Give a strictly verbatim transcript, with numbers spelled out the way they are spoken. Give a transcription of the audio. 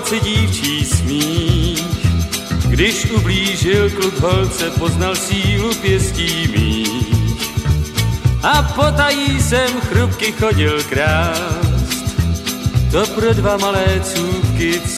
holce dívčí smích. Když ublížil kluk holce, poznal sílu pěstí mých. A potají jsem chrupky chodil krást, to pro dva malé cůvky